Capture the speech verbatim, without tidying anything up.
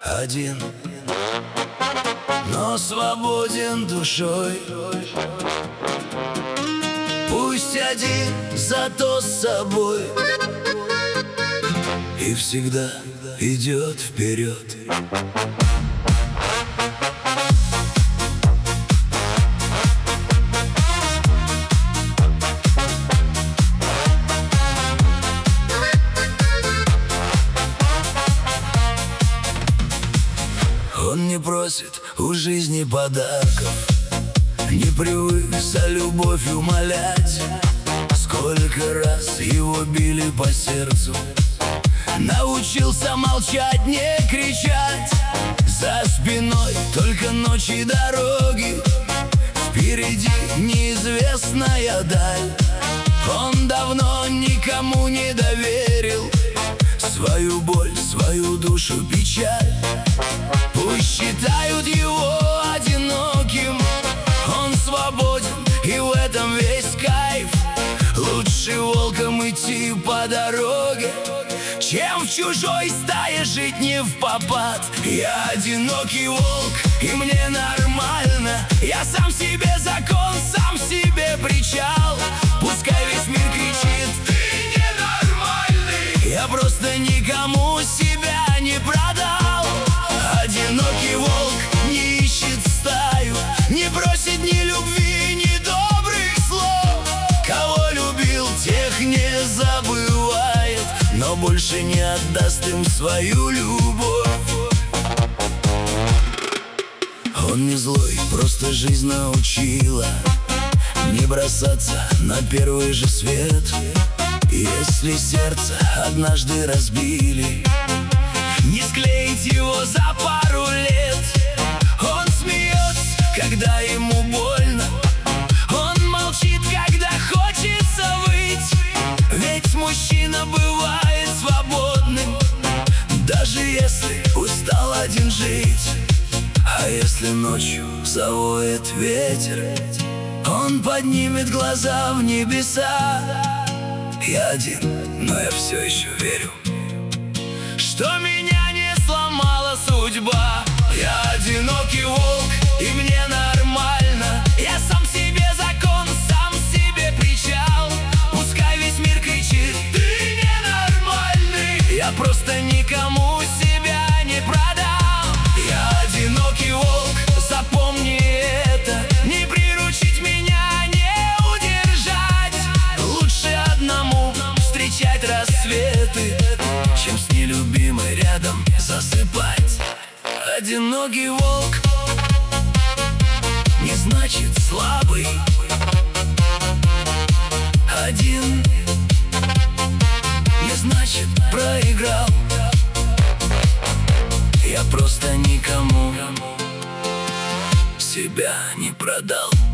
один, но свободен душой. Пусть один, зато с собой, и всегда идет вперед. Он не просит у жизни подарков, не привык за любовь умолять. Сколько раз его били по сердцу, научился молчать, не кричать. За спиной только ночи и дороги, впереди неизвестная даль. Он давно никому не доверил свою боль, свою душу, печаль. Пусть считают его одиноким, он свободен, и в этом весь кайф. Лучше волком идти по дороге, чем в чужой стае жить не впопад. Я одинокий волк, и мне нормально. Я сам себе закон, сам себе причал. Пускай весь мир кричит: ты ненормальный. Я просто никому себя не продал. Одинокий волк не ищет стаю, не просит ни любви, ни добрых слов. Кого любил, тех не забывает, но больше не отдаст им свою любовь. Он не злой, просто жизнь научила не бросаться на первый же свет. Если сердце однажды разбили, не склеить его за пару лет. Он смеется, когда ему больно, он молчит, когда хочется выть. Ведь мужчина бывает свободным, даже если устал один жить. А если ночью завоет ветер, он поднимет глаза в небеса. Я один, но я все еще верю, что меня не сломала судьба. Я одинокий волк, и мне нормально. Я сам себе закон, сам себе причал. Пускай весь мир кричит: ты ненормальный. Я просто никому себя не продам. Я одинокий волк, запомни это. Не приручить меня, не удержать. Лучше одному встречать рассветы, чем с нелюбимой рядом засыпать. Одинокий волк не значит слабый. Один не значит проиграл. Я просто никому себя не продал.